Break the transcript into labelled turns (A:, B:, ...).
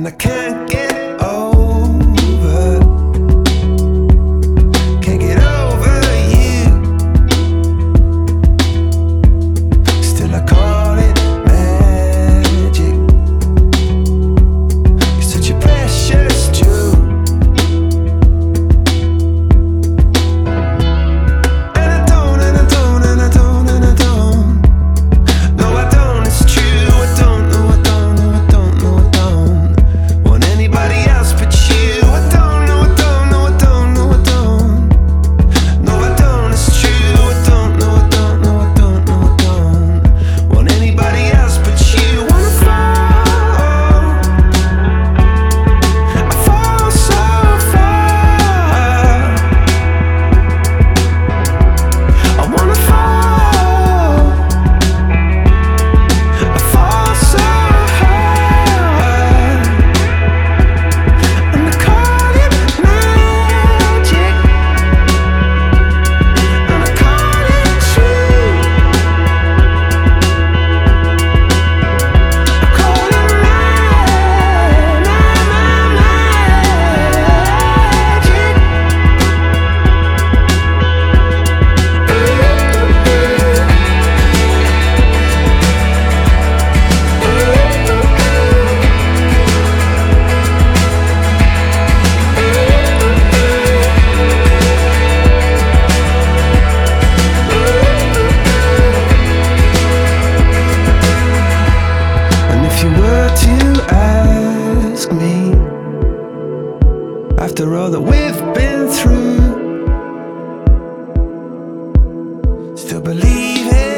A: I can't get over, can't get over you. Still I call it magic. You're such a precious jewel, and I don't, and I don't, and I don't, and I don't. No, I don't. It's true. I don't know. I don't know. I don't know. I don't want anybody else but you. I don't know. I don't know. I don't know. I don't. No, I don't. It's true. I don't know. I don't know. I don't know. I don't want anybody else but you. Wanna fall? I fall so far. I wanna fall. I fall so hard, and I call it magic, and I call it true. I call it magic. And if you were to ask me, after all that we've been through, still believe it.